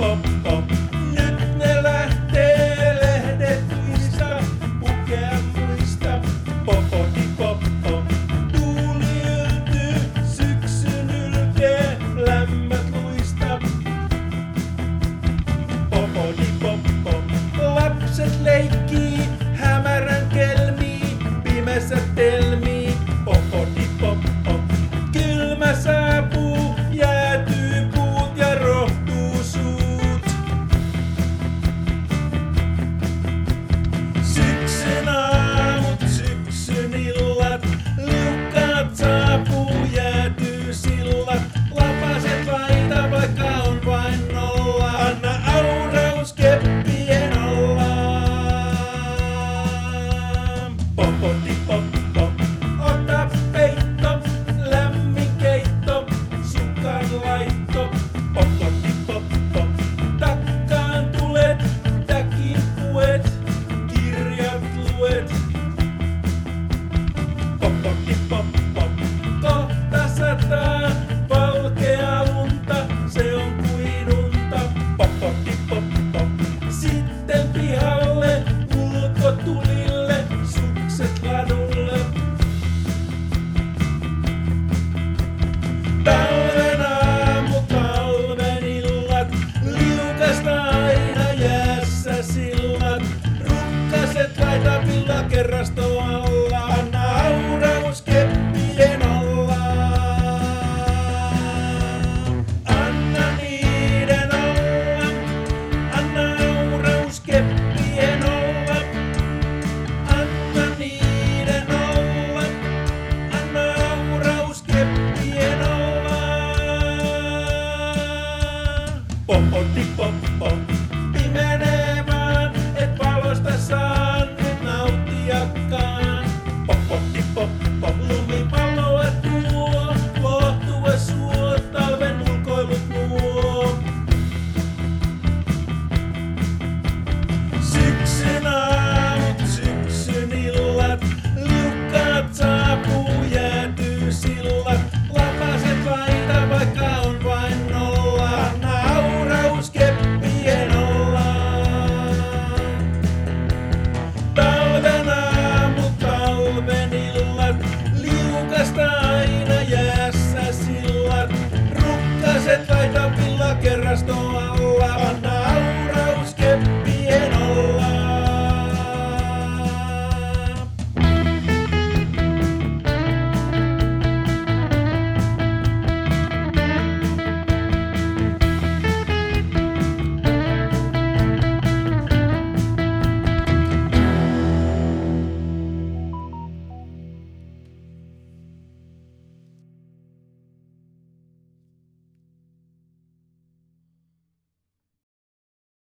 pop pop. Nyt ne lähtee lehdetuista, pukea muista. Popodi pop pop. Tuuli yltyy, syksyn ylkee, lämmät luista. Popodi pop pop. Lapset leikkii, hämärän kelmii, pimeässä telmii. Popodi pop pop. Kylmä saapuu, jäätyy puut ja rohtuu suut. Syksyn aamut, syksyn illat, liukkaat saapuu, jäätyy sillat. Lapaset laita, vaikka on vain nolla. Anna auraus keppien alla. Popodi pop pop. Ota peitto, lämmin keitto, sukan laitto. Popodi pop pop. Takkaan tulet, täkin puet, kirjat luet. Popodi pop pop. Kohta sataa valkea lunta, se on kuin unta. Popodi pop pop. Sitten pihalle, ulkotulille, sukset ladulle. Talven aamut, talven illat, liukasta aina jäässä sillat. Rukkaset laita villakerrasto alla, anna auraus keppien alla. Anna niiden olla, anna auraus keppien olla. Anna niiden olla, anna auraus keppien olla. Popodi pop.